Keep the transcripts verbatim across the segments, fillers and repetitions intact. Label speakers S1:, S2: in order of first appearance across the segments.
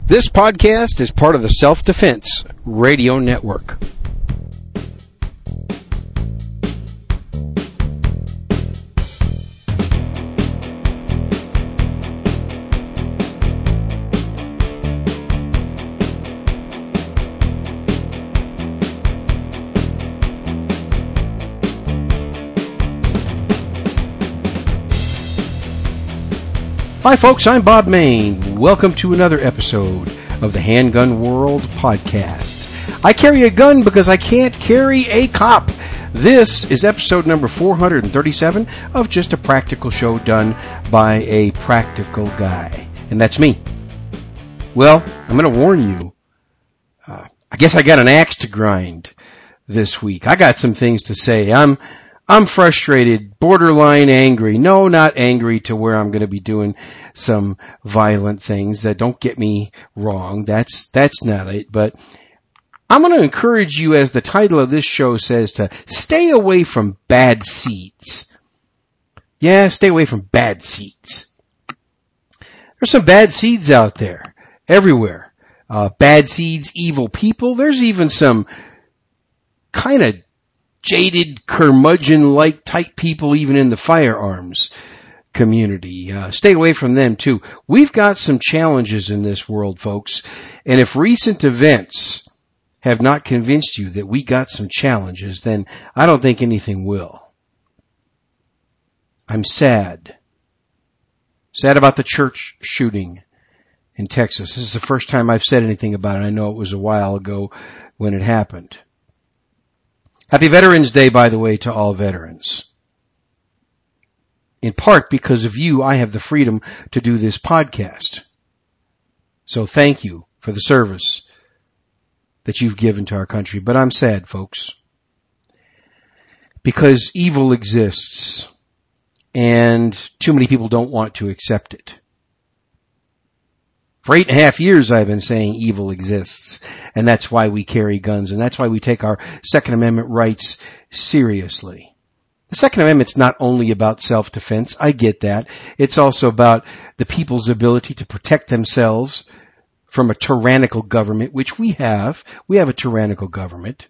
S1: This podcast is part of the Self-Defense Radio Network. Hi folks, I'm Bob Mayne. Welcome to another episode of the Handgun World Podcast. I carry a gun because I can't carry a cop. This is episode number four hundred thirty-seven of Just a Practical Show done by a practical guy. And that's me. Well, I'm going to warn you. Uh, I guess I got an axe to grind this week. I got some things to say. I'm I'm frustrated, borderline angry. No, not angry to where I'm going to be doing some violent things. That don't get me wrong. That's that's not it. But I'm going to encourage you, as the title of this show says, to stay away from bad seeds. Yeah, stay away from bad seeds. There's some bad seeds out there everywhere. Uh, bad seeds, evil people. There's even some kind of jaded, curmudgeon-like type people even in the firearms community. Uh, stay away from them, too. We've got some challenges in this world, folks. And if recent events have not convinced you that we got some challenges, then I don't think anything will. I'm sad. Sad about the church shooting in Texas. This is the first time I've said anything about it. I know it was a while ago when it happened. Happy Veterans Day, by the way, to all veterans. In part because of you, I have the freedom to do this podcast. So thank you for the service that you've given to our country. But I'm sad, folks, because evil exists and too many people don't want to accept it. For eight and a half years, I've been saying evil exists, and that's why we carry guns, and that's why we take our Second Amendment rights seriously. The Second Amendment's not only about self-defense. I get that. It's also about the people's ability to protect themselves from a tyrannical government, which we have. We have a tyrannical government.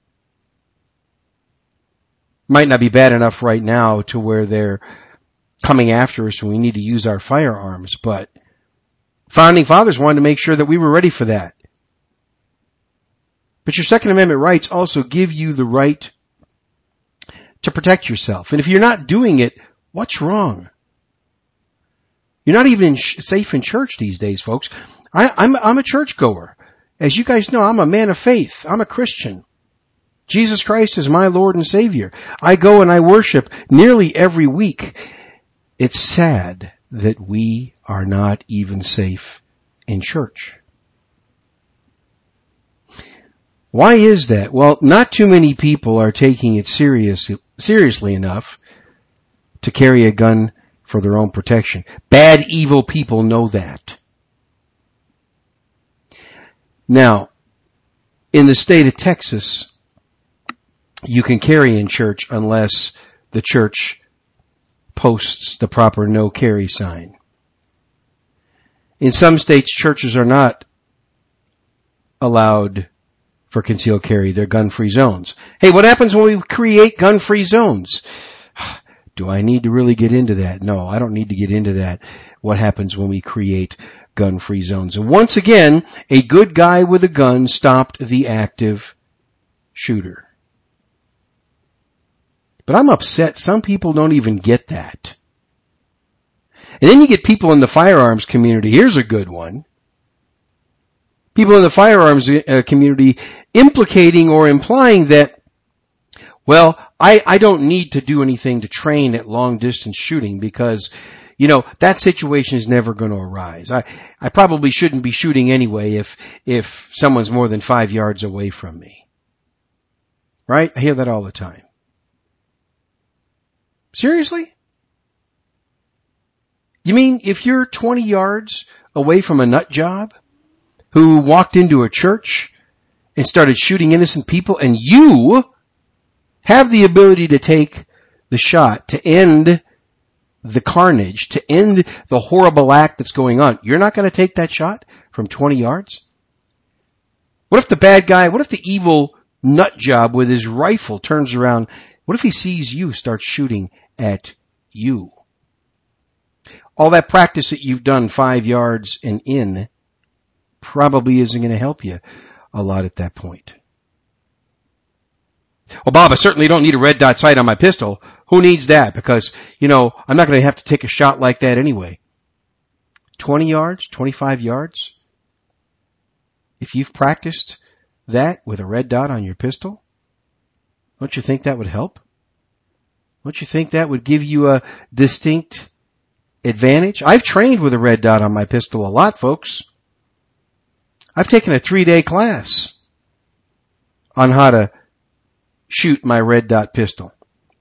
S1: Might not be bad enough right now to where they're coming after us and we need to use our firearms, but Founding Fathers wanted to make sure that we were ready for that. But your Second Amendment rights also give you the right to protect yourself. And if you're not doing it, what's wrong? You're not even safe in church these days, folks. I, I'm, I'm a churchgoer. As you guys know, I'm a man of faith. I'm a Christian. Jesus Christ is my Lord and Savior. I go and I worship nearly every week. It's sad that we are not even safe in church. Why is that? Well, not too many people are taking it serious, seriously enough to carry a gun for their own protection. Bad, evil people know that. Now, in the state of Texas, you can carry in church unless the church posts the proper no carry sign. In some states, churches are not allowed for concealed carry. They're gun-free zones. Hey, what happens when we create gun-free zones? Do I need to really get into that? No, I don't need to get into that. What happens when we create gun-free zones? And once again, a good guy with a gun stopped the active shooter. But I'm upset. Some people don't even get that. And then you get people in the firearms community. Here's a good one. People in the firearms uh, community implicating or implying that, well, I, I don't need to do anything to train at long distance shooting because, you know, that situation is never going to arise. I, I probably shouldn't be shooting anyway if, if someone's more than five yards away from me. Right? I hear that all the time. Seriously? You mean if you're twenty yards away from a nut job who walked into a church and started shooting innocent people and you have the ability to take the shot to end the carnage, to end the horrible act that's going on, you're not going to take that shot from twenty yards? What if the bad guy, what if the evil nut job with his rifle turns around? What if he sees you start shooting at you? All that practice that you've done five yards and in probably isn't going to help you a lot at that point. Well, Bob, I certainly don't need a red dot sight on my pistol. Who needs that? Because, you know, I'm not going to have to take a shot like that anyway. twenty yards, twenty-five yards. If you've practiced that with a red dot on your pistol, don't you think that would help? Don't you think that would give you a distinct advantage? I've trained with a red dot on my pistol a lot, folks. I've taken a three-day class on how to shoot my red dot pistol.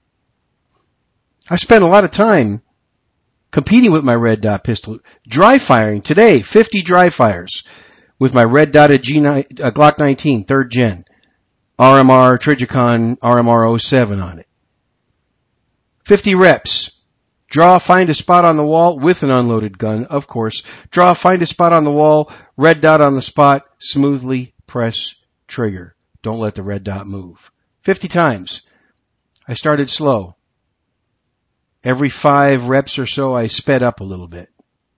S1: I spent a lot of time competing with my red dot pistol, dry firing today, fifty dry fires with my red dotted G nine, uh, Glock nineteen, third gen, R M R Trijicon R M R oh seven on it. fifty reps. Draw, find a spot on the wall with an unloaded gun, of course. Draw, find a spot on the wall, red dot on the spot, smoothly press trigger. Don't let the red dot move. fifty times. I started slow. Every five reps or so, I sped up a little bit.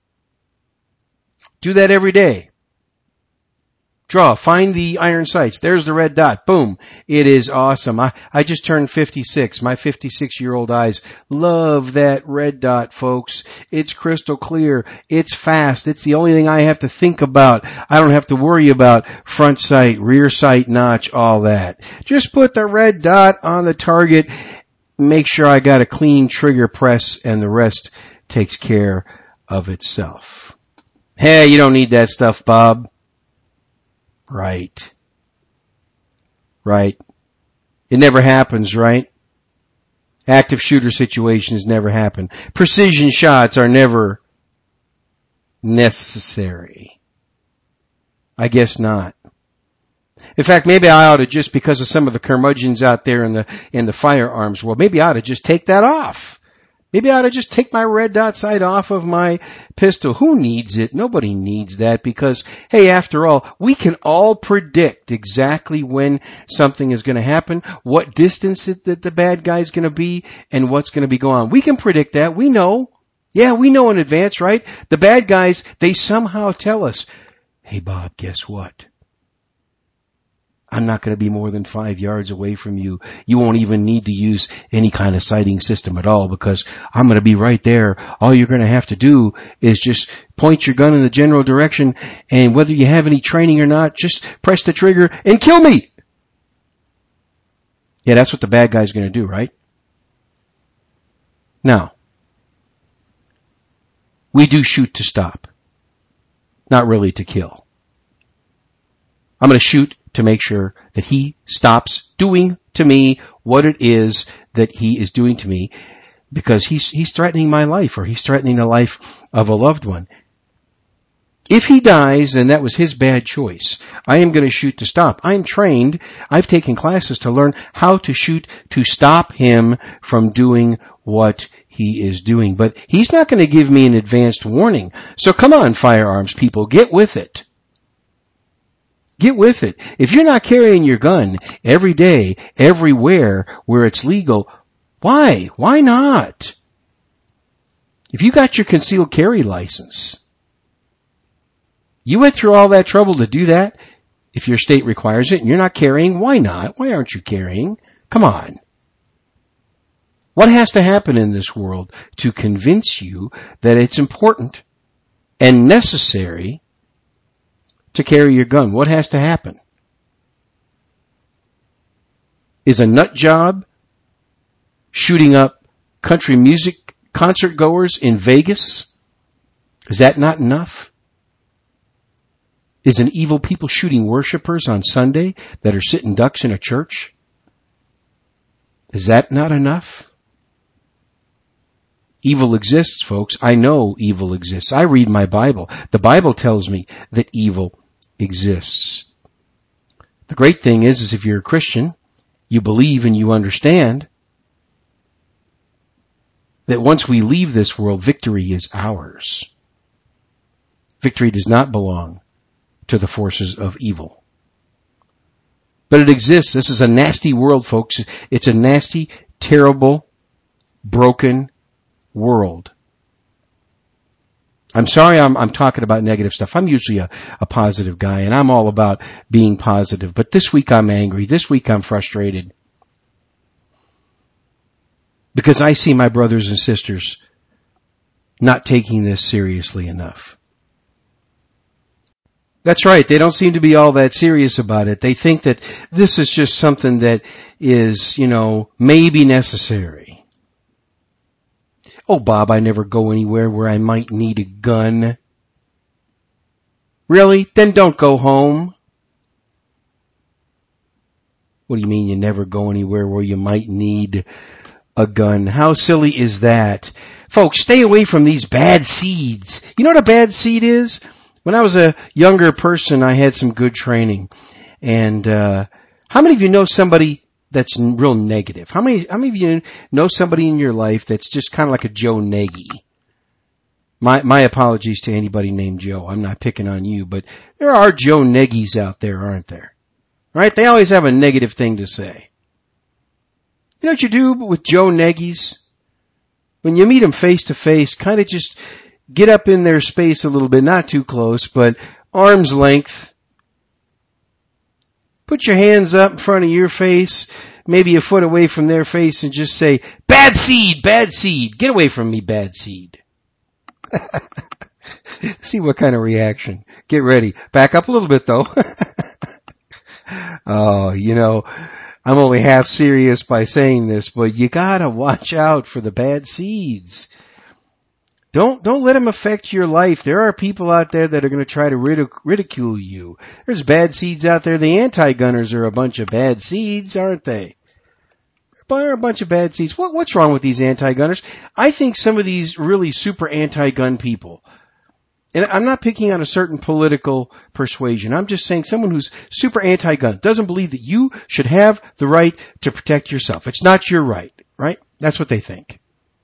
S1: Do that every day. Draw, find the iron sights. There's the red dot. Boom. It is awesome. I, I just turned fifty-six. My fifty-six-year-old eyes love that red dot, folks. It's crystal clear. It's fast. It's the only thing I have to think about. I don't have to worry about front sight, rear sight notch, all that. Just put the red dot on the target. Make sure I got a clean trigger press, and the rest takes care of itself. Hey, you don't need that stuff, Bob. Right. Right. It never happens, right? Active shooter situations never happen. Precision shots are never necessary. I guess not. In fact, maybe I ought to, just because of some of the curmudgeons out there in the in the firearms world, maybe I ought to just take that off. Maybe I ought to just take my red dot sight off of my pistol. Who needs it? Nobody needs that because, hey, after all, we can all predict exactly when something is going to happen, what distance it, that the bad guy's going to be, and what's going to be going on. We can predict that. We know. Yeah, we know in advance, right? The bad guys, they somehow tell us, hey, Bob, guess what? I'm not going to be more than five yards away from you. You won't even need to use any kind of sighting system at all because I'm going to be right there. All you're going to have to do is just point your gun in the general direction, and whether you have any training or not, just press the trigger and kill me. Yeah, that's what the bad guy's going to do, right? Now, we do shoot to stop, not really to kill. I'm going to shoot to make sure that he stops doing to me what it is that he is doing to me, because he's he's threatening my life, or he's threatening the life of a loved one. If he dies, then that was his bad choice. I am going to shoot to stop. I'm trained. I've taken classes to learn how to shoot to stop him from doing what he is doing. But he's not going to give me an advanced warning. So come on, firearms people, get with it. Get with it. If you're not carrying your gun every day, everywhere where it's legal, why? Why not? If you got your concealed carry license, you went through all that trouble to do that. If your state requires it and you're not carrying, why not? Why aren't you carrying? Come on. What has to happen in this world to convince you that it's important and necessary to carry your gun? What has to happen? Is a nut job shooting up country music concert goers in Vegas? Is that not enough? Is an evil people shooting worshipers on Sunday that are sitting ducks in a church? Is that not enough? Evil exists, folks. I know evil exists. I read my Bible. The Bible tells me that evil exists. The great thing is, is if you're a Christian, you believe and you understand that once we leave this world, victory is ours. Victory does not belong to the forces of evil. But it exists. This is a nasty world, folks. It's a nasty, terrible, broken world. I'm sorry I'm, I'm talking about negative stuff. I'm usually a, a positive guy, and I'm all about being positive. But this week I'm angry. This week I'm frustrated. Because I see my brothers and sisters not taking this seriously enough. That's right. They don't seem to be all that serious about it. They think that this is just something that is, you know, maybe necessary. Oh, Bob, I never go anywhere where I might need a gun. Really? Then don't go home. What do you mean you never go anywhere where you might need a gun? How silly is that? Folks, stay away from these bad seeds. You know what a bad seed is? When I was a younger person, I had some good training. And uh how many of you know somebody that's real negative? How many, how many of you know somebody in your life that's just kind of like a Joe Nagy? My, my apologies to anybody named Joe. I'm not picking on you, but there are Joe Nagys out there, aren't there? Right? They always have a negative thing to say. You know what you do with Joe Nagys? When you meet them face to face, kind of just get up in their space a little bit, not too close, but arm's length. Put your hands up in front of your face, maybe a foot away from their face, and just say, bad seed, bad seed. Get away from me, bad seed. See what kind of reaction. Get ready. Back up a little bit, though. Oh, you know, I'm only half serious by saying this, but you gotta watch out for the bad seeds. Don't, don't let them affect your life. There are people out there that are going to try to ridic- ridicule you. There's bad seeds out there. The anti-gunners are a bunch of bad seeds, aren't they? They're a bunch of bad seeds. What, what's wrong with these anti-gunners? I think some of these really super anti-gun people, and I'm not picking on a certain political persuasion. I'm just saying someone who's super anti-gun doesn't believe that you should have the right to protect yourself. It's not your right, right? That's what they think.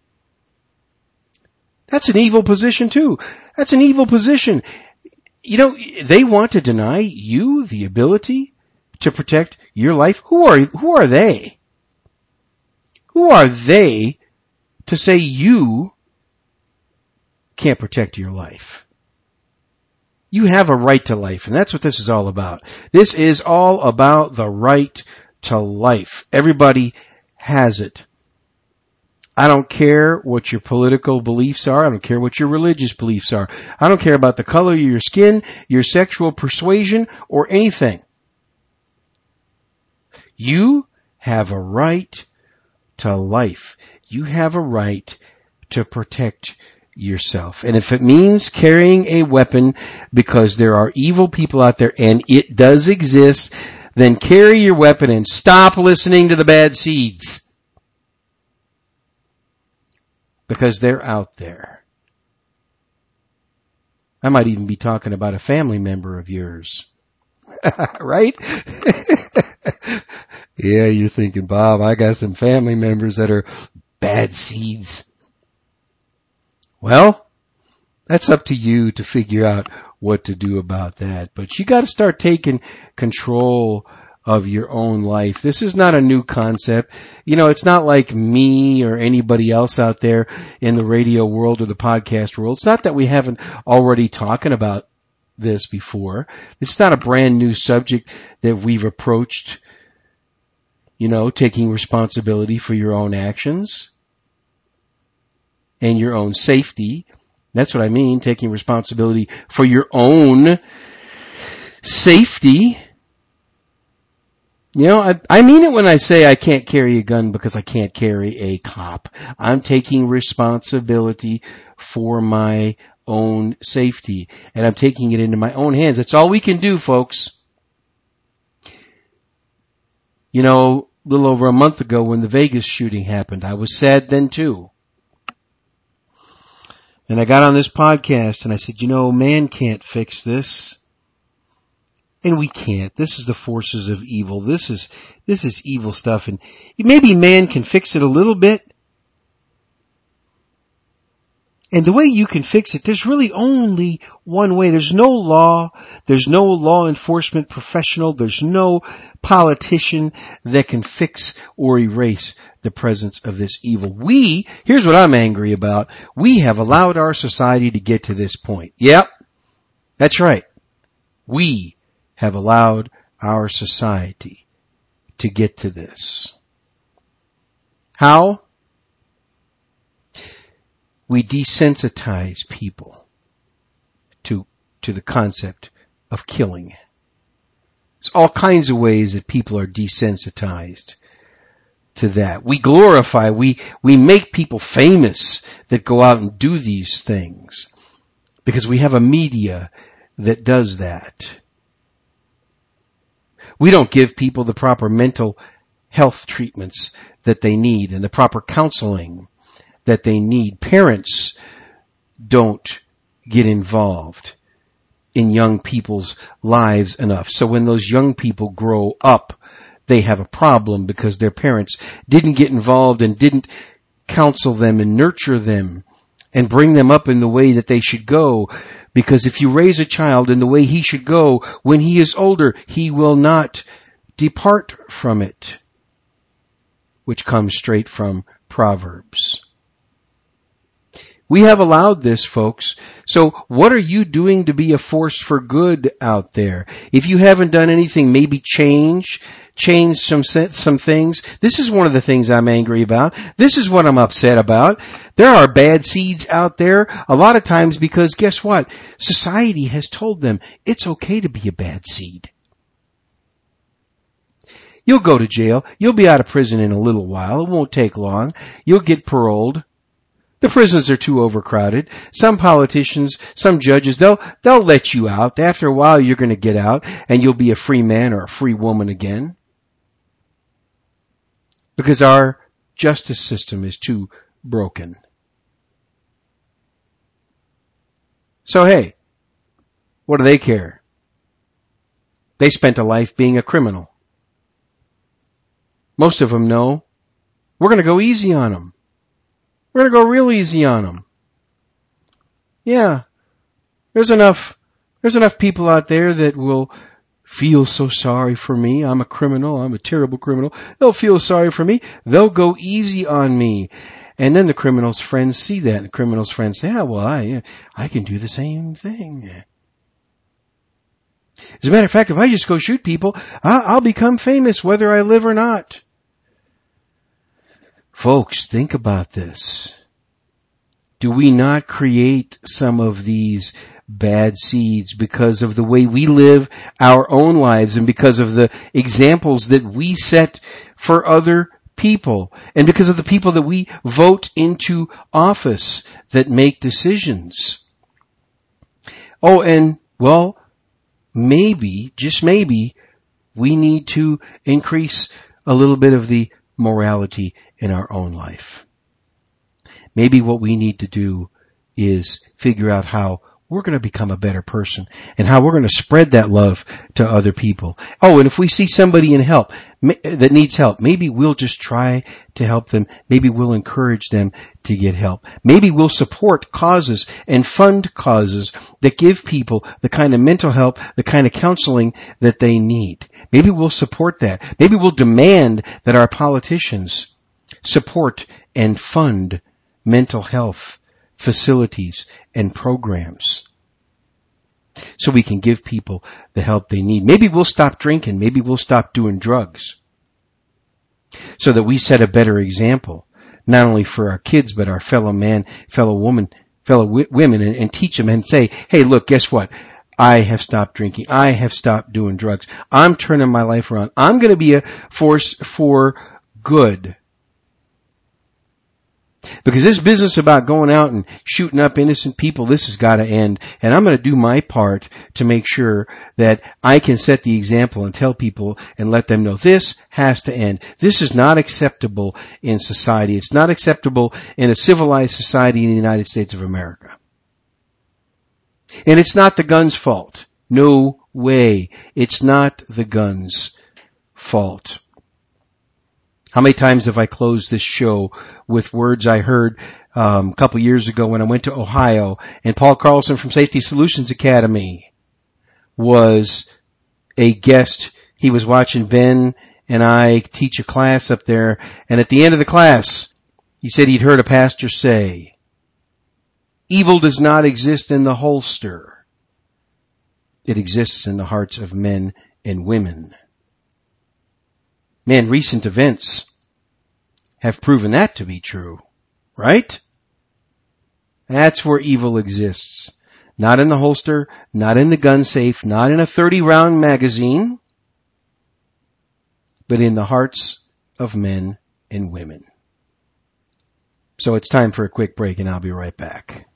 S1: That's an evil position too. That's an evil position. You know, they want to deny you the ability to protect your life. Who are, who are they? Who are they to say you can't protect your life? You have a right to life, and that's what this is all about. This is all about the right to life. Everybody has it. I don't care what your political beliefs are. I don't care what your religious beliefs are. I don't care about the color of your skin, your sexual persuasion, or anything. You have a right to life. You have a right to protect yourself. And if it means carrying a weapon because there are evil people out there, and it does exist, then carry your weapon and stop listening to the bad seeds. Because they're out there. I might even be talking about a family member of yours. Right? Yeah, you're thinking, Bob, I got some family members that are bad seeds. Well, that's up to you to figure out what to do about that. But you got to start taking control of your own life. This is not a new concept. You know, it's not like me or anybody else out there in the radio world or the podcast world. It's not that we haven't already talking about this before. This is not a brand new subject that we've approached, you know, taking responsibility for your own actions and your own safety. That's what I mean, taking responsibility for your own safety. You know, I, I mean it when I say I can't carry a gun because I can't carry a cop. I'm taking responsibility for my own safety, and I'm taking it into my own hands. That's all we can do, folks. You know, a little over a month ago when the Vegas shooting happened, I was sad then too. And I got on this podcast and I said, you know, man can't fix this. And we can't. This is the forces of evil. This is, this is evil stuff. And maybe man can fix it a little bit. And the way you can fix it, there's really only one way. There's no law. There's no law enforcement professional. There's no politician that can fix or erase the presence of this evil. We, here's what I'm angry about. We have allowed our society to get to this point. Yep, that's right. We have allowed our society to get to this. How? We desensitize people to, to the concept of killing. There's all kinds of ways that people are desensitized to that. We glorify, we, we make people famous that go out and do these things because we have a media that does that. We don't give people the proper mental health treatments that they need and the proper counseling that they need. Parents don't get involved in young people's lives enough. So when those young people grow up, they have a problem because their parents didn't get involved and didn't counsel them and nurture them and bring them up in the way that they should go. Because if you raise a child in the way he should go, when he is older, he will not depart from it, which comes straight from Proverbs. We have allowed this, folks. So what are you doing to be a force for good out there? If you haven't done anything, maybe change, change some some things. This is one of the things I'm angry about. This is what I'm upset about. There are bad seeds out there a lot of times because guess what? Society has told them it's okay to be a bad seed. You'll go to jail. You'll be out of prison in a little while. It won't take long. You'll get paroled. The prisons are too overcrowded. Some politicians, some judges, they'll, they'll let you out. After a while, you're going to get out and you'll be a free man or a free woman again. Because our justice system is too broken. So hey, what do they care? They spent a life being a criminal. Most of them know we're going to go easy on them. We're going to go real easy on them. Yeah, there's enough, there's enough people out there that will feel so sorry for me. I'm a criminal. I'm a terrible criminal. They'll feel sorry for me. They'll go easy on me. And then the criminal's friends see that. And the criminal's friends say, yeah, well, I, I can do the same thing. As a matter of fact, if I just go shoot people, I'll, I'll become famous whether I live or not. Folks, think about this. Do we not create some of these bad seeds because of the way we live our own lives and because of the examples that we set for other people and because of the people that we vote into office that make decisions? Oh, and, well, maybe, just maybe, we need to increase a little bit of the morality in our own life. Maybe what we need to do is figure out how we're going to become a better person and how we're going to spread that love to other people. Oh, and if we see somebody in help that needs help, maybe we'll just try to help them. Maybe we'll encourage them to get help. Maybe we'll support causes and fund causes that give people the kind of mental help, the kind of counseling that they need. Maybe we'll support that. Maybe we'll demand that our politicians support and fund mental health facilities and programs so we can give people the help they need. Maybe we'll stop drinking. Maybe we'll stop doing drugs so that we set a better example, not only for our kids, but our fellow man, fellow woman, fellow w- women, and, and teach them and say, hey, look, guess what? I have stopped drinking. I have stopped doing drugs. I'm turning my life around. I'm going to be a force for good. Because this business about going out and shooting up innocent people, this has got to end. And I'm going to do my part to make sure that I can set the example and tell people and let them know this has to end. This is not acceptable in society. It's not acceptable in a civilized society in the United States of America. And it's not the gun's fault. No way. It's not the gun's fault. How many times have I closed this show with words I heard um, a couple years ago when I went to Ohio, and Paul Carlson from Safety Solutions Academy was a guest. He was watching Ben and I teach a class up there, and at the end of the class, he said he'd heard a pastor say, "Evil does not exist in the holster. It exists in the hearts of men and women." Man, recent events have proven that to be true, right? That's where evil exists. Not in the holster, not in the gun safe, not in a thirty round magazine, but in the hearts of men and women. So it's time for a quick break, and I'll be right back.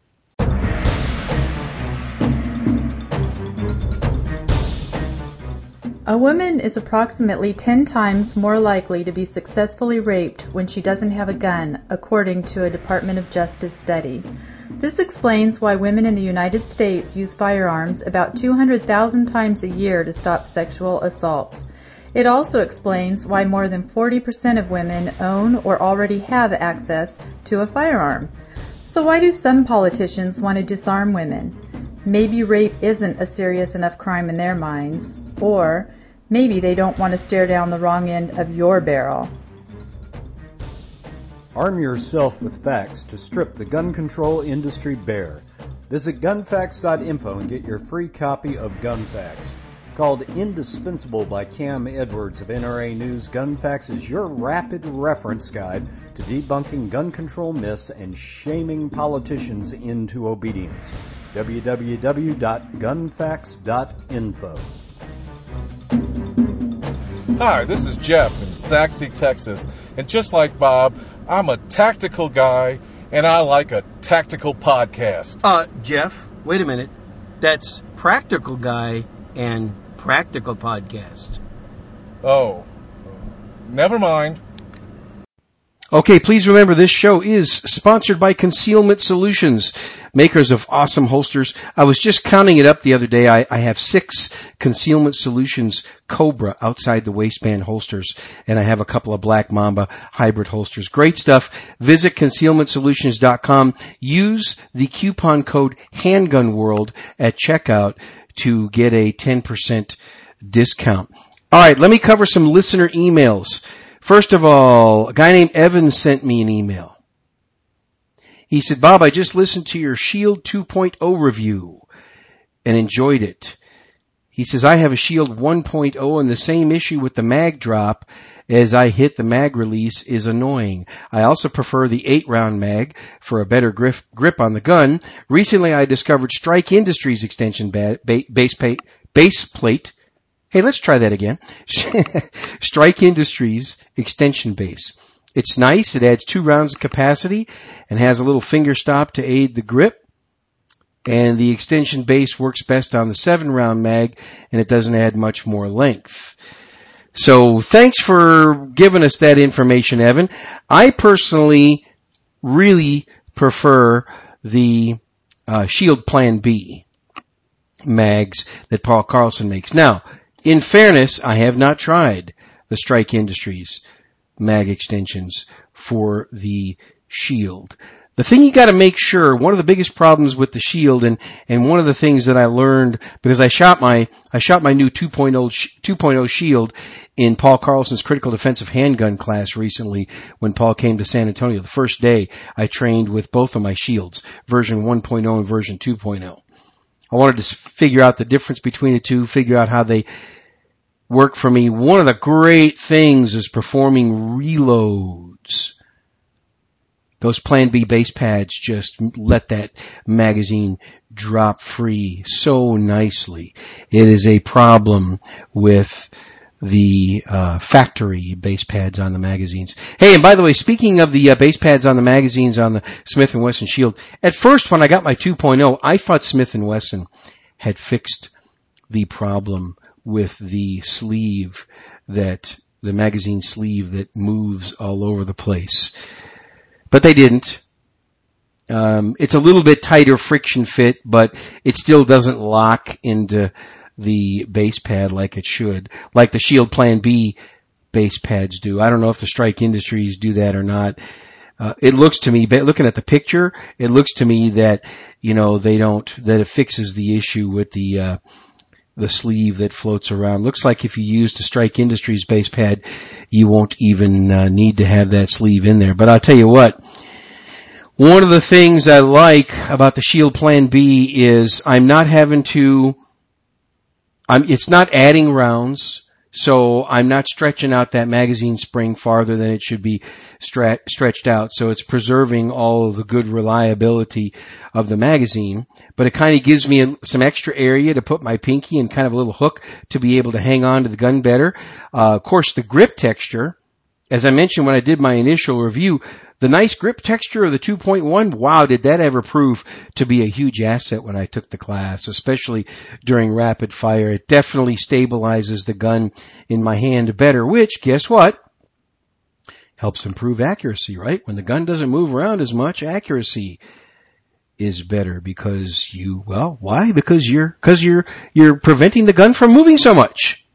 S2: A woman is approximately ten times more likely to be successfully raped when she doesn't have a gun, according to a Department of Justice study. This explains why women in the United States use firearms about two hundred thousand times a year to stop sexual assaults. It also explains why more than forty percent of women own or already have access to a firearm. So why do some politicians want to disarm women? Maybe rape isn't a serious enough crime in their minds. Or maybe they don't want to stare down the wrong end of your barrel.
S3: Arm yourself with facts to strip the gun control industry bare. Visit gun facts dot info and get your free copy of Gun Facts. Called indispensable by Cam Edwards of N R A News, Gun Facts is your rapid reference guide to debunking gun control myths and shaming politicians into obedience. w w w dot gun facts dot info.
S4: Hi, this is Jeff in Saxe, Texas, and just like Bob, I'm a tactical guy, and I like a tactical podcast.
S5: Uh, Jeff, wait a minute. That's Practical Guy and Practical Podcast.
S4: Oh, never mind.
S1: Okay, please remember this show is sponsored by Concealment Solutions, makers of awesome holsters. I was just counting it up the other day. I, I have six Concealment Solutions Cobra outside the waistband holsters, and I have a couple of Black Mamba hybrid holsters. Great stuff. Visit concealment solutions dot com. Use the coupon code HandgunWorld at checkout to get a ten percent discount. All right, let me cover some listener emails. First of all, a guy named Evan sent me an email. He said, Bob, I just listened to your Shield two point oh review and enjoyed it. He says, I have a Shield one point oh and the same issue with the mag drop as I hit the mag release is annoying. I also prefer the eight round mag for a better grip, grip on the gun. Recently, I discovered Strike Industries extension ba- ba- base, pa- base plate. Hey, let's try that again. Strike Industries extension base. It's nice. It adds two rounds of capacity and has a little finger stop to aid the grip. And the extension base works best on the seven round mag, and it doesn't add much more length. So thanks for giving us that information, Evan. I personally really prefer the uh, Shield Plan B mags that Paul Carlson makes. Now, in fairness, I have not tried the Strike Industries mag extensions for the Shield. The thing you got to make sure, one of the biggest problems with the Shield, and, and one of the things that I learned, because I shot my, I shot my new two point oh Shield in Paul Carlson's Critical Defensive Handgun class recently when Paul came to San Antonio. The first day I trained with both of my Shields, version one point oh and version two point oh. I wanted to figure out the difference between the two, figure out how they work for me. One of the great things is performing reloads. Those Plan B base pads just let that magazine drop free so nicely. It is a problem with the uh, factory base pads on the magazines. Hey, and by the way, speaking of the uh, base pads on the magazines on the Smith and Wesson Shield, at first when I got my two point oh, I thought Smith and Wesson had fixed the problem with the sleeve that, the magazine sleeve that moves all over the place. But they didn't. Um, it's a little bit tighter friction fit, but it still doesn't lock into the base pad like it should, like the Shield Plan B base pads do. I don't know if the Strike Industries do that or not. Uh, it looks to me, looking at the picture, it looks to me that, you know, they don't, that it fixes the issue with the, uh, the sleeve that floats around. Looks like if you used a Strike Industries base pad, you won't even uh, need to have that sleeve in there. But I'll tell you what, one of the things I like about the Shield Plan B is I'm not having to, I'm, it's not adding rounds. So I'm not stretching out that magazine spring farther than it should be stre- stretched out. So it's preserving all of the good reliability of the magazine, but it kind of gives me a, some extra area to put my pinky and kind of a little hook to be able to hang on to the gun better. Uh, of course, the grip texture, as I mentioned when I did my initial review, the nice grip texture of the two point one, wow, did that ever prove to be a huge asset when I took the class, especially during rapid fire. It definitely stabilizes the gun in my hand better, which, guess what? Helps improve accuracy, right? When the gun doesn't move around as much, accuracy is better because you, well, why? Because you're, because you're, you're preventing the gun from moving so much.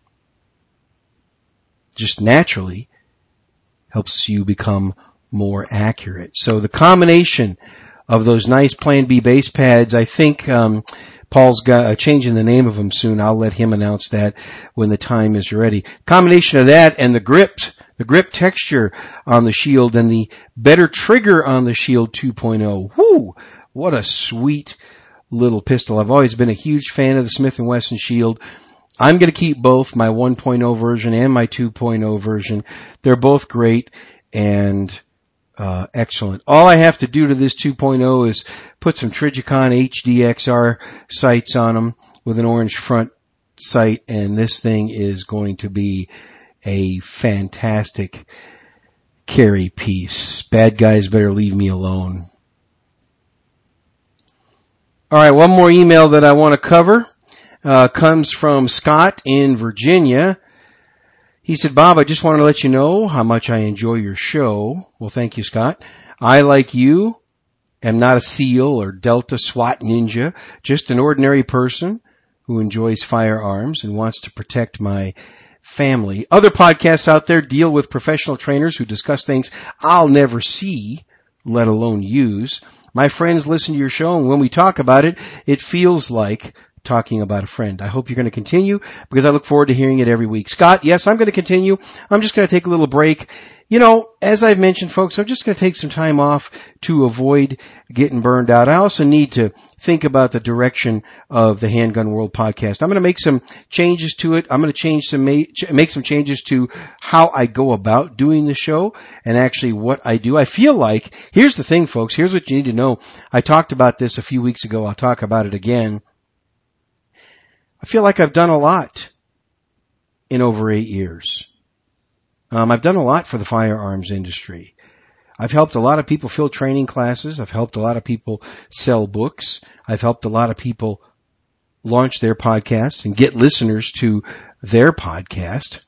S1: Just naturally helps you become more accurate. So the combination of those nice Plan B base pads, I think um, Paul's got uh, changing the name of them soon. I'll let him announce that when the time is ready. Combination of that and the grips, the grip texture on the Shield and the better trigger on the Shield two point oh. Whoo! What a sweet little pistol. I've always been a huge fan of the Smith and Wesson Shield. I'm going to keep both my one point oh version and my two point oh version. They're both great and Uh, excellent. All I have to do to this two point oh is put some Trijicon H D X R sights on them with an orange front sight, and this thing is going to be a fantastic carry piece. Bad guys better leave me alone. All right, one more email that I want to cover uh, comes from Scott in Virginia. He said, Bob, I just want to let you know how much I enjoy your show. Well, thank you, Scott. I, like you, am not a SEAL or Delta SWAT ninja, just an ordinary person who enjoys firearms and wants to protect my family. Other podcasts out there deal with professional trainers who discuss things I'll never see, let alone use. My friends listen to your show, and when we talk about it, it feels like talking about a friend. I hope you're going to continue because I look forward to hearing it every week. Scott, yes, I'm going to continue. I'm just going to take a little break. You know, as I've mentioned, folks, I'm just going to take some time off to avoid getting burned out. I also need to think about the direction of the Handgun World podcast. I'm going to make some changes to it. I'm going to change some, make some changes to how I go about doing the show and actually what I do. I feel like, here's the thing, folks, here's what you need to know. I talked about this a few weeks ago. I'll talk about it again. I feel like I've done a lot in over eight years. Um, I've done a lot for the firearms industry. I've helped a lot of people fill training classes. I've helped a lot of people sell books. I've helped a lot of people launch their podcasts and get listeners to their podcast.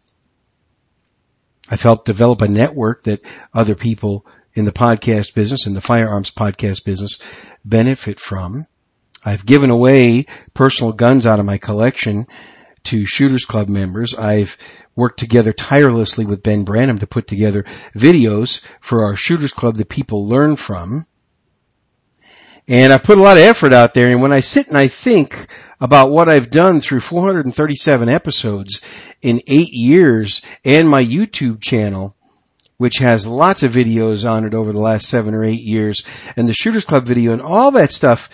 S1: I've helped develop a network that other people in the podcast business and the firearms podcast business benefit from. I've given away personal guns out of my collection to Shooters Club members. I've worked together tirelessly with Ben Branham to put together videos for our Shooters Club that people learn from. And I've put a lot of effort out there, and when I sit and I think about what I've done through four hundred thirty-seven episodes in eight years and my YouTube channel, which has lots of videos on it over the last seven or eight years, and the Shooters Club video and all that stuff,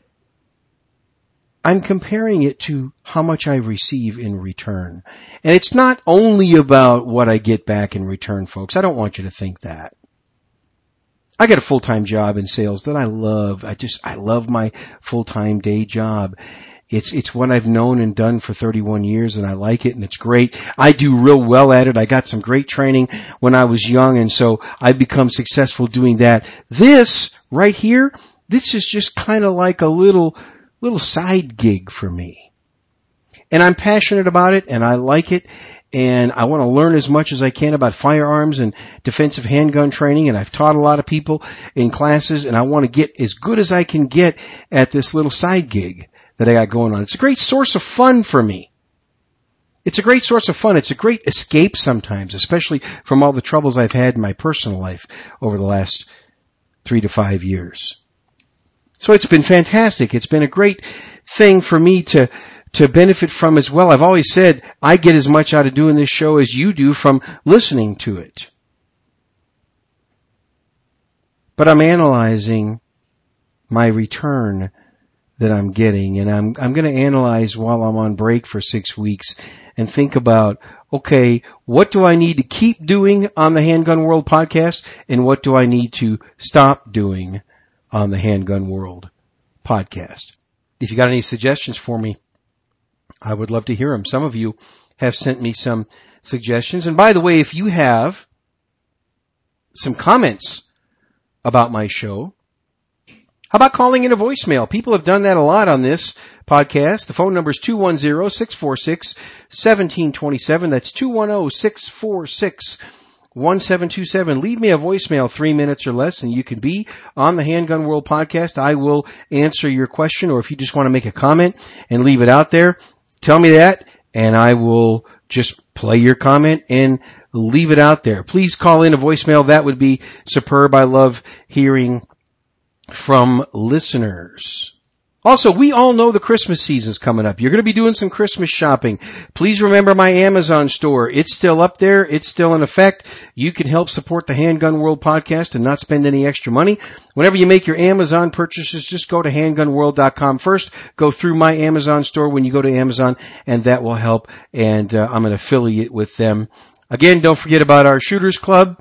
S1: I'm comparing it to how much I receive in return. And it's not only about what I get back in return, folks. I don't want you to think that. I got a full-time job in sales that I love. I just, I love my full-time day job. It's, it's what I've known and done for thirty-one years, and I like it, and it's great. I do real well at it. I got some great training when I was young, and so I've become successful doing that. This right here, this is just kind of like a little little side gig for me. And I'm passionate about it, and I like it, and I want to learn as much as I can about firearms and defensive handgun training, and I've taught a lot of people in classes, and I want to get as good as I can get at this little side gig that I got going on. It's a great source of fun for me. It's a great source of fun. It's a great escape sometimes, especially from all the troubles I've had in my personal life over the last three to five years. So it's been fantastic. It's been a great thing for me to to benefit from as well. I've always said I get as much out of doing this show as you do from listening to it. But I'm analyzing my return that I'm getting, and I'm I'm going to analyze while I'm on break for six weeks and think about, okay, what do I need to keep doing on the Handgun World podcast, and what do I need to stop doing on the Handgun World podcast? If you got any suggestions for me, I would love to hear them. Some of you have sent me some suggestions. And by the way, if you have some comments about my show, how about calling in a voicemail? People have done that a lot on this podcast. The phone number is two one zero, six four six, one seven two seven. That's two one zero, six four six, one seven two seven. Leave me a voicemail, three minutes or less, and you can be on the Handgun World podcast. I will answer your question, or if you just want to make a comment and leave it out there, tell me that, and I will just play your comment and leave it out there. Please call in a voicemail. That would be superb. I love hearing from listeners. Also, we all know the Christmas season's coming up. You're going to be doing some Christmas shopping. Please remember my Amazon store. It's still up there. It's still in effect. You can help support the Handgun World podcast and not spend any extra money. Whenever you make your Amazon purchases, just go to handgun world dot com first. Go through my Amazon store when you go to Amazon, and that will help. And uh, I'm an affiliate with them. Again, don't forget about our Shooters Club.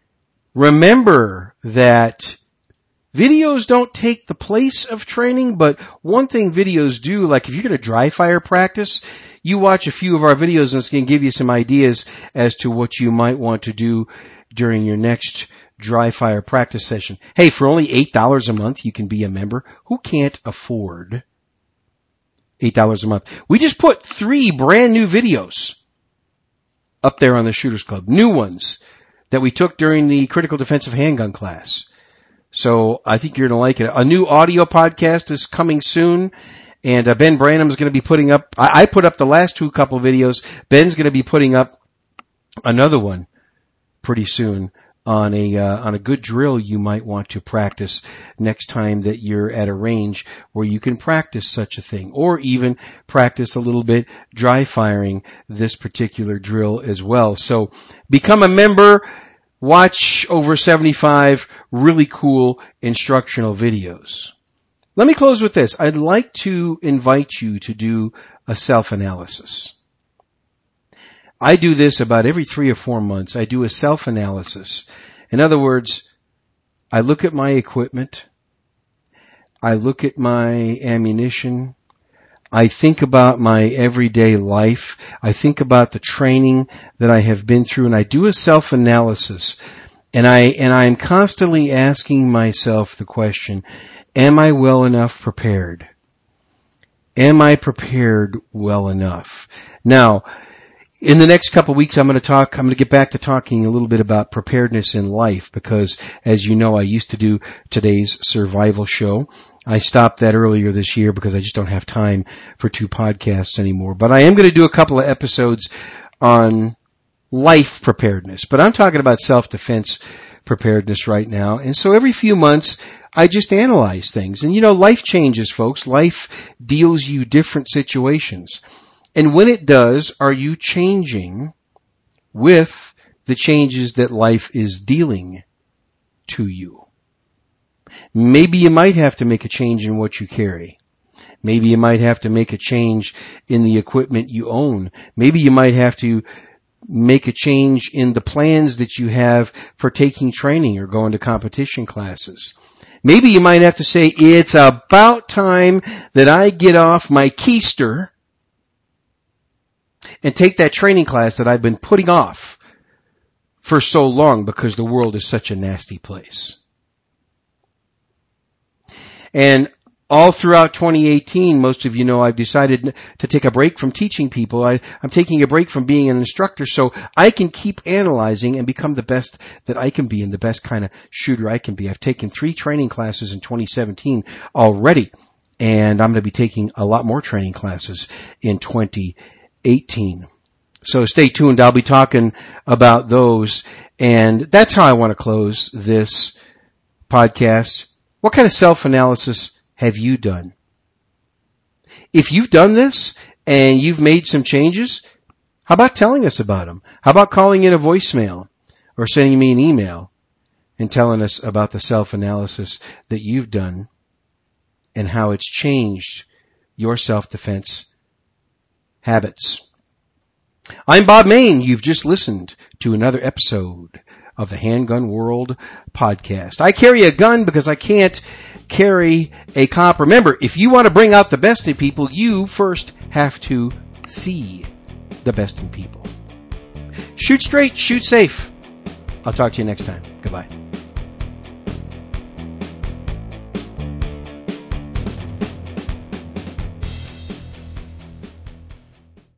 S1: Remember that videos don't take the place of training, but one thing videos do, like if you're going to dry fire practice, you watch a few of our videos and it's going to give you some ideas as to what you might want to do during your next dry fire practice session. Hey, for only eight dollars a month, you can be a member. Who can't afford eight dollars a month? We just put three brand new videos up there on the Shooters Club, new ones that we took during the critical defensive handgun class. So I think you're going to like it. A new audio podcast is coming soon, and uh, Ben Branham is going to be putting up, I, I put up the last two couple videos. Ben's going to be putting up another one pretty soon on a uh, on a good drill you might want to practice next time that you're at a range where you can practice such a thing, or even practice a little bit dry firing this particular drill as well. So become a member. Watch over seventy-five really cool instructional videos. Let me close with this. I'd like to invite you to do a self-analysis. I do this about every three or four months. I do a self-analysis. In other words, I look at my equipment. I look at my ammunition. I think about my everyday life. I think about the training that I have been through, and I do a self-analysis. And I, and I am constantly asking myself the question, am I well enough prepared? Am I prepared well enough? Now, in the next couple of weeks, I'm going to talk, I'm going to get back to talking a little bit about preparedness in life, because as you know, I used to do today's survival show. I stopped that earlier this year because I just don't have time for two podcasts anymore. But I am going to do a couple of episodes on life preparedness. But I'm talking about self-defense preparedness right now. And so every few months, I just analyze things. And you know, life changes, folks. Life deals you different situations. And when it does, are you changing with the changes that life is dealing to you? Maybe you might have to make a change in what you carry. Maybe you might have to make a change in the equipment you own. Maybe you might have to make a change in the plans that you have for taking training or going to competition classes. Maybe you might have to say, it's about time that I get off my keister and take that training class that I've been putting off for so long because the world is such a nasty place. And all throughout twenty eighteen, most of you know I've decided to take a break from teaching people. I, I'm taking a break from being an instructor so I can keep analyzing and become the best that I can be and the best kind of shooter I can be. I've taken three training classes in twenty seventeen already, and I'm going to be taking a lot more training classes in twenty eighteen. So stay tuned. I'll be talking about those, and that's how I want to close this podcast, what kind of self-analysis have you done? If you've done this and you've made some changes, how about telling us about them? How about calling in a voicemail or sending me an email and telling us about the self-analysis that you've done and how it's changed your self-defense habits. I'm Bob Mayne. You've just listened to another episode of the Handgun World podcast. I carry a gun because I can't carry a cop. Remember, if you want to bring out the best in people, you first have to see the best in people. Shoot straight, shoot safe. I'll talk to you next time. Goodbye.